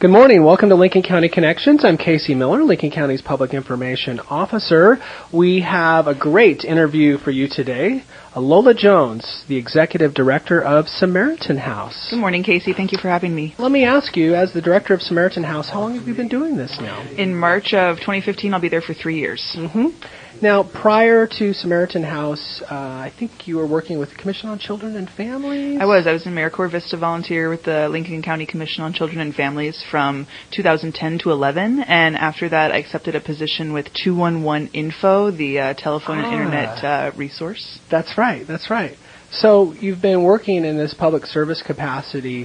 Good morning. Welcome to Lincoln County Connections. I'm Casey Miller, Lincoln County's Public Information Officer. We have a great interview for you today. Lola Jones, the Executive Director of Samaritan House. Good morning, Casey. Thank you for having me. Let me ask you, as the Director of Samaritan House, how long have you been doing this now? In March of 2015, I'll be there for 3 years. Mm-hmm. Now, prior to Samaritan House, I think you were working with the Commission on Children and Families? I was an AmeriCorps Vista volunteer with the Lincoln County Commission on Children and Families from 2010 to 11, and after that I accepted a position with 211 Info, the telephone and internet resource. That's right. So you've been working in this public service capacity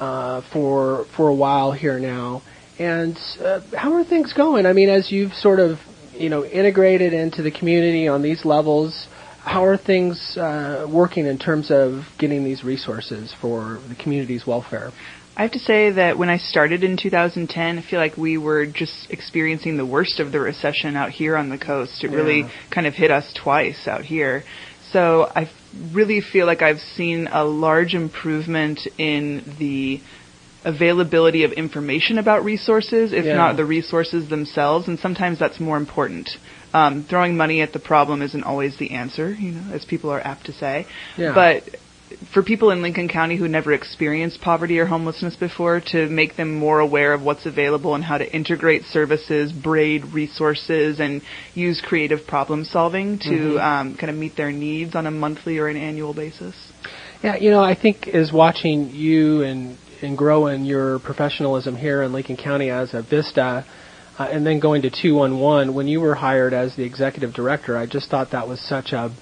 for a while here now, and how are things going? I mean, as you've sort of integrated into the community on these levels, how are things working in terms of getting these resources for the community's welfare? I have to say that when I started in 2010, I feel like we were just experiencing the worst of the recession out here on the coast. It really kind of hit us twice out here. So I really feel like I've seen a large improvement in the availability of information about resources, if not the resources themselves, and sometimes that's more important. Throwing money at the problem isn't always the answer, as people are apt to say. Yeah. But for people in Lincoln County who never experienced poverty or homelessness before, to make them more aware of what's available and how to integrate services, braid resources, and use creative problem solving to kind of meet their needs on a monthly or an annual basis. Yeah, I think as watching you and grow in your professionalism here in Lincoln County as a Vista, and then going to 211, when you were hired as the executive director, I just thought that was such a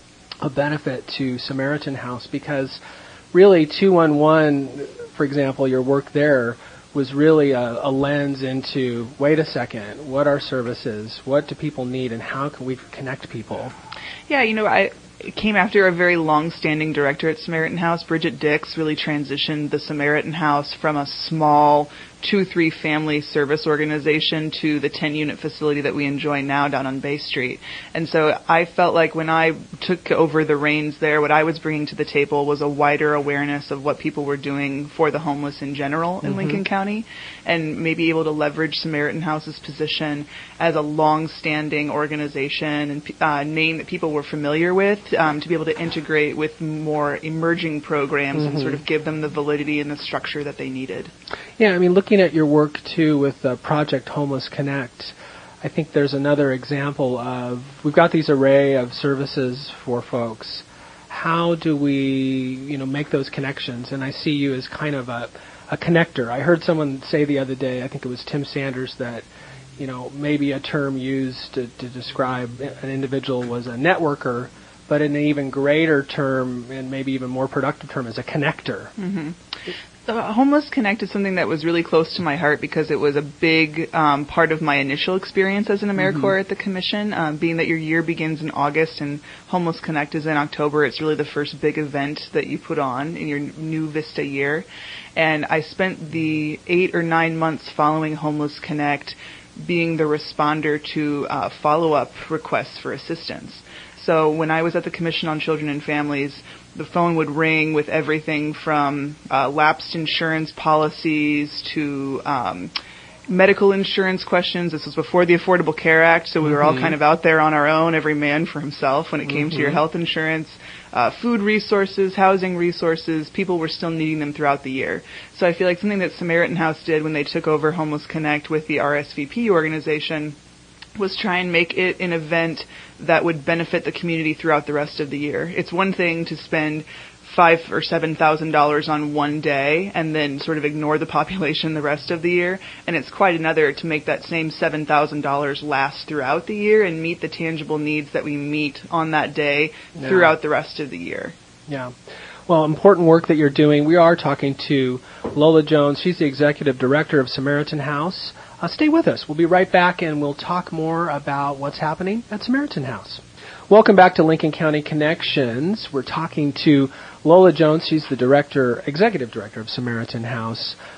benefit to Samaritan House, because really 211, for example, your work there was really a lens into, wait a second, what are services, what do people need, and how can we connect people? Yeah, I came after a very long-standing director at Samaritan House. Bridget Dix really transitioned the Samaritan House from a small 2-3 family service organization to the 10-unit facility that we enjoy now down on Bay Street. And so I felt like when I took over the reins there, what I was bringing to the table was a wider awareness of what people were doing for the homeless in general in Lincoln County, and maybe able to leverage Samaritan House's position as a long-standing organization and name that people were familiar with, to be able to integrate with more emerging programs and sort of give them the validity and the structure that they needed. Yeah, I mean, looking at your work, too, with Project Homeless Connect, I think there's another example of, we've got these array of services for folks. How do we, make those connections? And I see you as kind of a connector. I heard someone say the other day, I think it was Tim Sanders, that, maybe a term used to describe an individual was a networker, but an even greater term, and maybe even more productive term, is a connector. The Homeless Connect is something that was really close to my heart because it was a big part of my initial experience as an AmeriCorps at the Commission. Being that your year begins in August and Homeless Connect is in October, it's really the first big event that you put on in your new Vista year. And I spent the 8 or 9 months following Homeless Connect being the responder to follow-up requests for assistance. So when I was at the Commission on Children and Families, the phone would ring with everything from lapsed insurance policies to medical insurance questions. This was before the Affordable Care Act, so we were all kind of out there on our own, every man for himself when it came to your health insurance. Food resources, housing resources, people were still needing them throughout the year. So I feel like something that Samaritan House did when they took over Homeless Connect with the RSVP organization was try and make it an event that would benefit the community throughout the rest of the year. It's one thing to spend $5,000 or $7,000 on one day and then sort of ignore the population the rest of the year, and it's quite another to make that same $7,000 last throughout the year and meet the tangible needs that we meet on that day throughout the rest of the year. Yeah. Well, important work that you're doing. We are talking to Lola Jones. She's the Executive Director of Samaritan House. Stay with us. We'll be right back, and we'll talk more about what's happening at Samaritan House. Welcome back to Lincoln County Connections. We're talking to Lola Jones. She's the Executive Director of Samaritan House.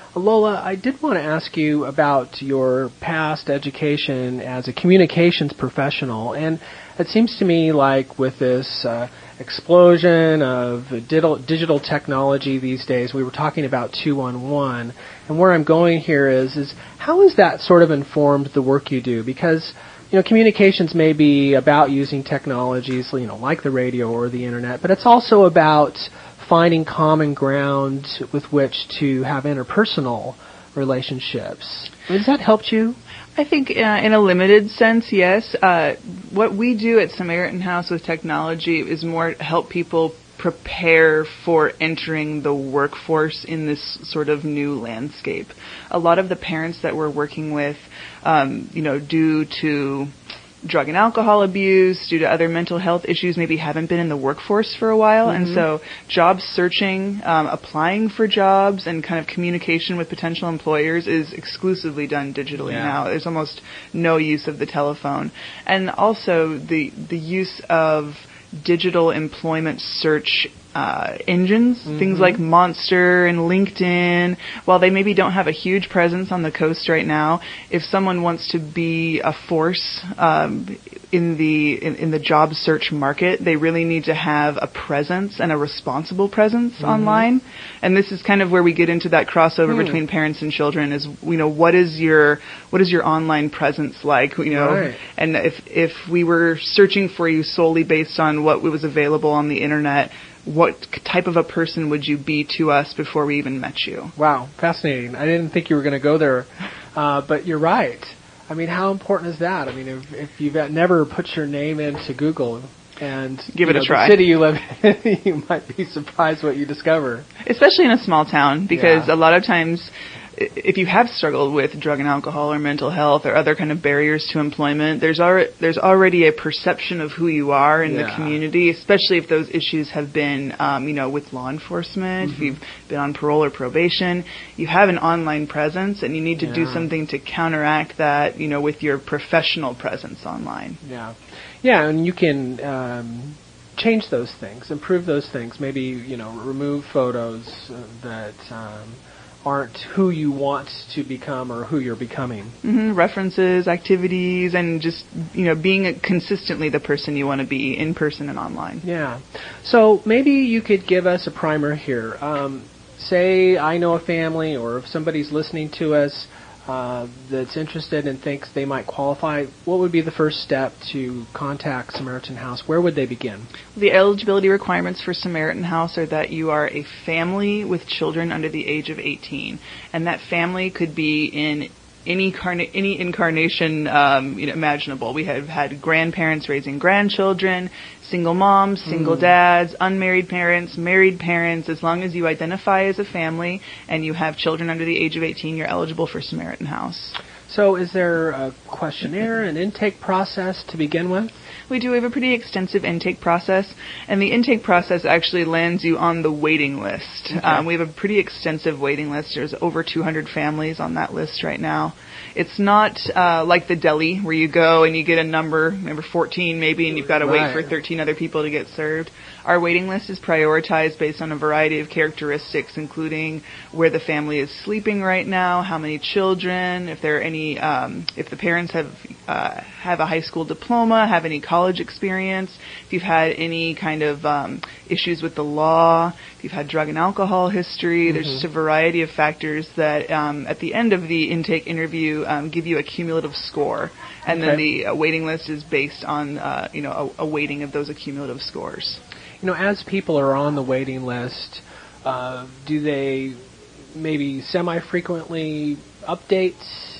Lola, I did want to ask you about your past education as a communications professional, and it seems to me like with this explosion of digital technology these days, we were talking about 2-on-1, and where I'm going here is how has that sort of informed the work you do? Because communications may be about using technologies, like the radio or the internet, but it's also about finding common ground with which to have interpersonal relationships. Has that helped you? I think in a limited sense, yes. What we do at Samaritan House with technology is more help people prepare for entering the workforce in this sort of new landscape. A lot of the parents that we're working with, due to drug and alcohol abuse, due to other mental health issues, maybe haven't been in the workforce for a while. Mm-hmm. And so job searching, applying for jobs, and kind of communication with potential employers is exclusively done digitally now. There's almost no use of the telephone. And also the use of digital employment search engines, mm-hmm. things like Monster and LinkedIn. While they maybe don't have a huge presence on the coast right now, if someone wants to be a force in the job search market, they really need to have a presence and a responsible presence mm-hmm. online. And this is kind of where we get into that crossover between parents and children. Is what is your online presence like? Right. And if we were searching for you solely based on what was available on the internet, what type of a person would you be to us before we even met you? Wow, fascinating. I didn't think you were going to go there, but you're right. I mean, how important is that? I mean, if you've never put your name into Google and give it a try, the city you live in, you might be surprised what you discover. Especially in a small town, because a lot of times, if you have struggled with drug and alcohol or mental health or other kind of barriers to employment, there's already a perception of who you are in the community, especially if those issues have been, with law enforcement, mm-hmm. if you've been on parole or probation. You have an online presence, and you need to do something to counteract that, with your professional presence online. Yeah, and you can change those things, improve those things, maybe, remove photos that aren't who you want to become or who you're becoming. Mm-hmm. References, activities, and just, being consistently the person you want to be in person and online. Yeah. So maybe you could give us a primer here. Say I know a family, or if somebody's listening to us that's interested and thinks they might qualify, what would be the first step to contact Samaritan House? Where would they begin? The eligibility requirements for Samaritan House are that you are a family with children under the age of 18. And that family could be in any incarnation imaginable. We have had grandparents raising grandchildren, single moms, single dads, unmarried parents, married parents. As long as you identify as a family and you have children under the age of 18, you're eligible for Samaritan House. So is there a questionnaire, an intake process to begin with? We do have a pretty extensive intake process, and the intake process actually lands you on the waiting list. Okay. We have a pretty extensive waiting list. There's over 200 families on that list right now. It's not like the deli where you go and you get a number 14 maybe, and you've got to wait for 13 other people to get served. Our waiting list is prioritized based on a variety of characteristics, including where the family is sleeping right now, how many children, if there are any, if the parents have a high school diploma, have any college experience, if you've had any kind of issues with the law, if you've had drug and alcohol history. Mm-hmm. There's just a variety of factors that at the end of the intake interview give you a cumulative score, and then the waiting list is based on a weighting of those accumulative scores. As people are on the waiting list, do they maybe semi-frequently update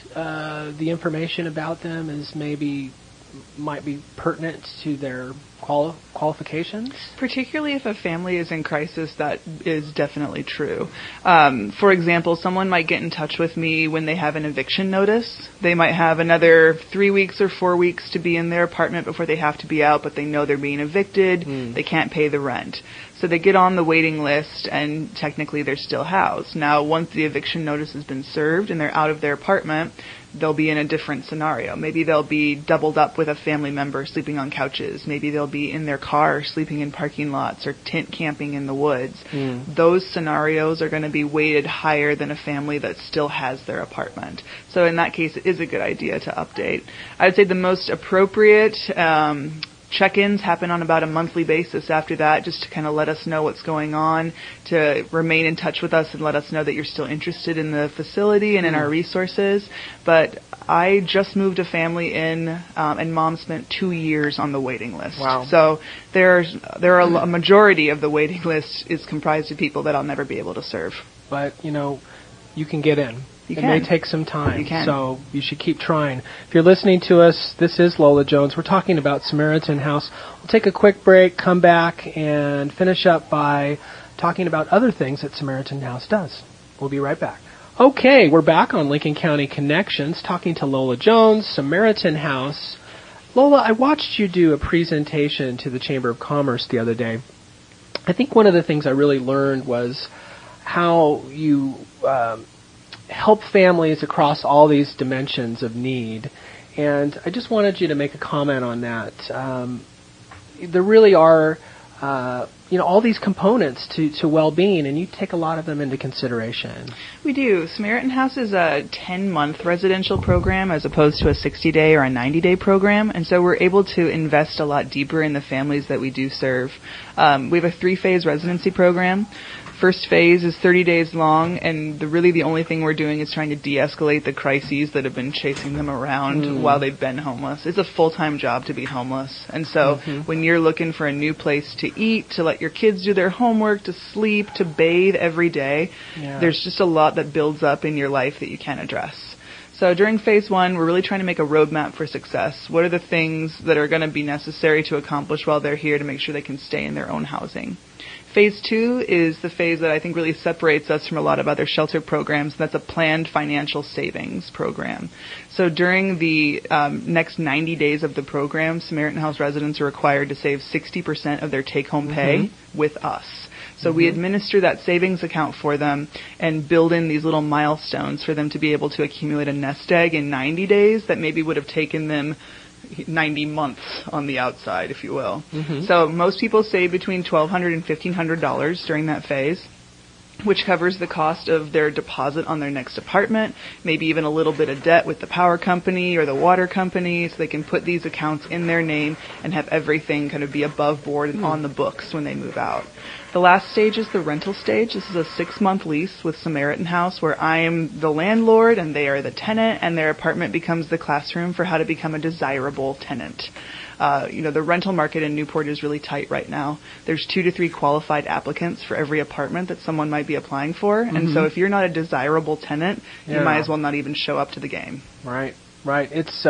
the information about them as maybe might be pertinent to their qualifications? Particularly if a family is in crisis, that is definitely true. For example, someone might get in touch with me when they have an eviction notice. They might have another 3 weeks or 4 weeks to be in their apartment before they have to be out, but they know they're being evicted. They can't pay the rent. So they get on the waiting list, and technically they're still housed. Now, once the eviction notice has been served and they're out of their apartment, they'll be in a different scenario. Maybe they'll be doubled up with a family member sleeping on couches. Maybe they'll be in their car sleeping in parking lots or tent camping in the woods. Those scenarios are going to be weighted higher than a family that still has their apartment. So in that case, it is a good idea to update. I would say the most appropriate check-ins happen on about a monthly basis after that, just to kind of let us know what's going on, to remain in touch with us and let us know that you're still interested in the facility and in our resources. But I just moved a family in, and Mom spent 2 years on the waiting list. Wow. So there are a majority of the waiting list is comprised of people that I'll never be able to serve. But, you can get in. It may take some time, so you should keep trying. If you're listening to us, this is Lola Jones. We're talking about Samaritan House. We'll take a quick break, come back, and finish up by talking about other things that Samaritan House does. We'll be right back. Okay, we're back on Lincoln County Connections, talking to Lola Jones, Samaritan House. Lola, I watched you do a presentation to the Chamber of Commerce the other day. I think one of the things I really learned was how you help families across all these dimensions of need. And I just wanted you to make a comment on that. There really are, all these components to well-being, and you take a lot of them into consideration. We do. Samaritan House is a 10-month residential program as opposed to a 60-day or a 90-day program, and so we're able to invest a lot deeper in the families that we do serve. We have a 3-phase residency program. First phase is 30 days long, and really the only thing we're doing is trying to de-escalate the crises that have been chasing them around while they've been homeless. It's a full-time job to be homeless, and so when you're looking for a new place to eat, to let your kids do their homework, to sleep, to bathe every day, there's just a lot that builds up in your life that you can't address. So during phase 1, we're really trying to make a roadmap for success. What are the things that are going to be necessary to accomplish while they're here to make sure they can stay in their own housing? Phase 2 is the phase that I think really separates us from a lot of other shelter programs. That's a planned financial savings program. So during the next 90 days of the program, Samaritan House residents are required to save 60% of their take-home pay with us. So we administer that savings account for them and build in these little milestones for them to be able to accumulate a nest egg in 90 days that maybe would have taken them 90 months on the outside, if you will. So most people save between $1,200 and $1,500 during that phase, which covers the cost of their deposit on their next apartment, maybe even a little bit of debt with the power company or the water company, so they can put these accounts in their name and have everything kind of be above board and on the books when they move out. The last stage is the rental stage. This is a 6-month lease with Samaritan House where I am the landlord and they are the tenant, and their apartment becomes the classroom for how to become a desirable tenant. The rental market in Newport is really tight right now. There's 2 to 3 qualified applicants for every apartment that someone might be applying for. And so if you're not a desirable tenant, you might as well not even show up to the game. Right. It's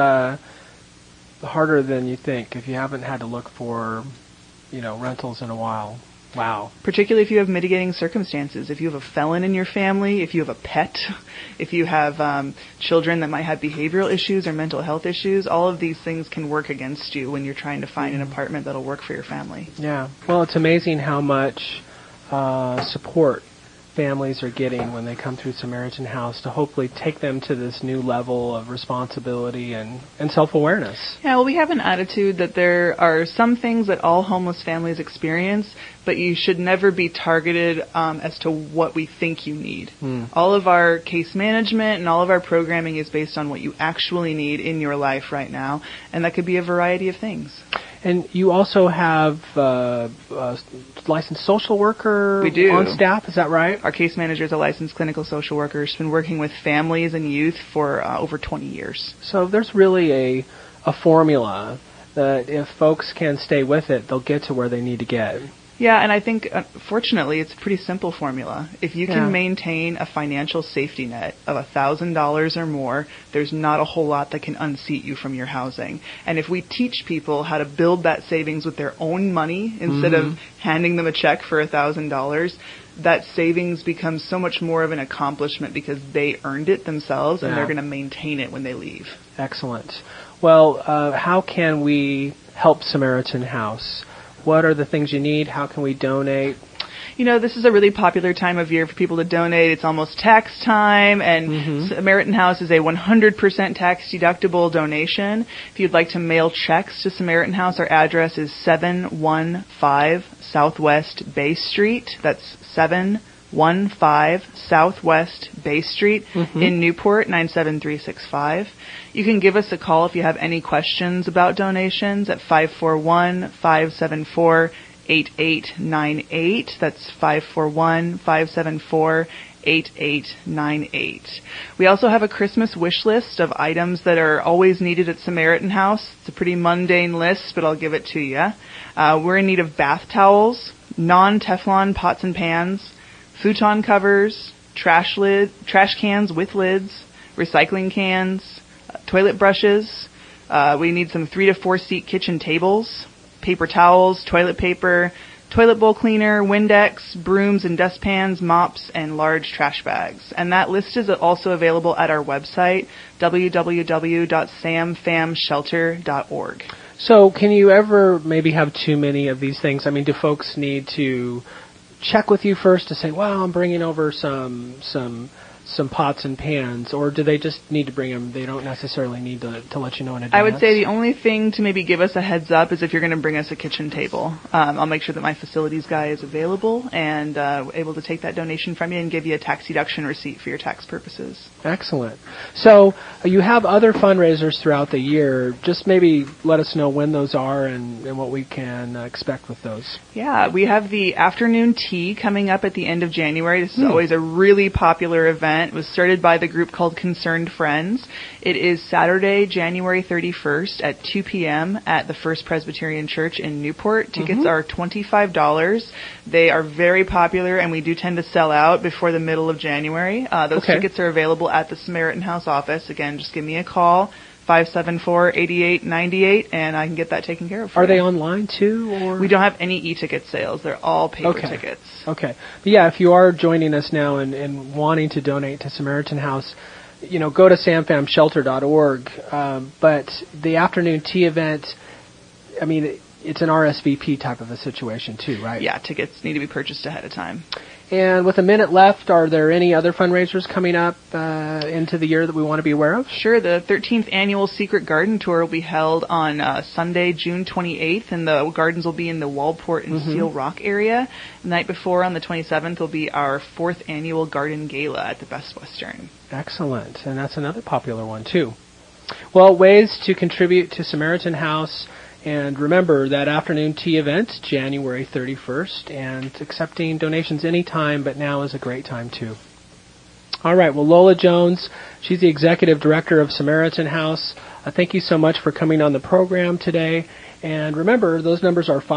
harder than you think if you haven't had to look for, rentals in a while. Wow. Particularly if you have mitigating circumstances. If you have a felon in your family, if you have a pet, if you have children that might have behavioral issues or mental health issues, all of these things can work against you when you're trying to find an apartment that'll work for your family. Yeah. Well, it's amazing how much support families are getting when they come through Samaritan House to hopefully take them to this new level of responsibility and self-awareness. Yeah, well, we have an attitude that there are some things that all homeless families experience, but you should never be targeted as to what we think you need. All of our case management and all of our programming is based on what you actually need in your life right now, and that could be a variety of things. And you also have a licensed social worker on staff, is that right? Our case manager is a licensed clinical social worker. She's been working with families and youth for over 20 years. So there's really a formula that if folks can stay with it, they'll get to where they need to get. Yeah, and I think, fortunately, it's a pretty simple formula. If you can maintain a financial safety net of $1,000 or more, there's not a whole lot that can unseat you from your housing. And if we teach people how to build that savings with their own money instead of handing them a check for $1,000, that savings becomes so much more of an accomplishment because they earned it themselves and they're going to maintain it when they leave. Excellent. Well, how can we help Samaritan House? What are the things you need? How can we donate? You know, this is a really popular time of year for people to donate. It's almost tax time, and Samaritan House is a 100% tax-deductible donation. If you'd like to mail checks to Samaritan House, our address is 715 Southwest Bay Street. That's 715 Southwest Bay Street in Newport, 97365. You can give us a call if you have any questions about donations at 541-574-8898. That's 541-574-8898. We also have a Christmas wish list of items that are always needed at Samaritan House. It's a pretty mundane list, but I'll give it to you. We're in need of bath towels, non-Teflon pots and pans, futon covers, trash cans with lids, recycling cans, toilet brushes. We need some 3 to 4 seat kitchen tables, paper towels, toilet paper, toilet bowl cleaner, Windex, brooms and dustpans, mops, and large trash bags. And that list is also available at our website, www.samfamshelter.org. So can you ever maybe have too many of these things? I mean, do folks need to check with you first to say, well, I'm bringing over some pots and pans, or do they just need to bring them? They don't necessarily need to let you know in advance? I would say the only thing to maybe give us a heads up is if you're going to bring us a kitchen table. I'll make sure that my facilities guy is available and able to take that donation from you and give you a tax deduction receipt for your tax purposes. Excellent. So you have other fundraisers throughout the year. Just maybe let us know when those are and what we can expect with those. Yeah, we have the afternoon tea coming up at the end of January. This is always a really popular event. It was started by the group called Concerned Friends. It is Saturday, January 31st at 2 p.m. at the First Presbyterian Church in Newport. Tickets are $25. They are very popular, and we do tend to sell out before the middle of January. Those tickets are available at the Samaritan House office. Again, just give me a call, 574-8898, and I can get that taken care of for you. Are they online too? Or? We don't have any e-ticket sales. They're all paper tickets. Okay. But yeah, if you are joining us now and wanting to donate to Samaritan House, you know, go to samfamshelter.org. But the afternoon tea event, I mean, it's an RSVP type of a situation too, right? Yeah, tickets need to be purchased ahead of time. And with a minute left, are there any other fundraisers coming up into the year that we want to be aware of? Sure. The 13th annual Secret Garden Tour will be held on Sunday, June 28th, and the gardens will be in the Waldport and Seal Rock area. The night before, on the 27th, will be our 4th annual Garden Gala at the Best Western. Excellent. And that's another popular one, too. Well, ways to contribute to Samaritan House. And remember, that afternoon tea event, January 31st, and accepting donations anytime, but now is a great time, too. All right, well, Lola Jones, she's the Executive Director of Samaritan House. Thank you so much for coming on the program today. And remember, those numbers are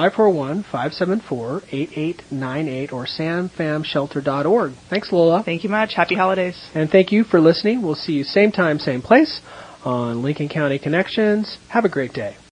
541-574-8898 or samfamshelter.org. Thanks, Lola. Thank you much. Happy holidays. And thank you for listening. We'll see you same time, same place on Lincoln County Connections. Have a great day.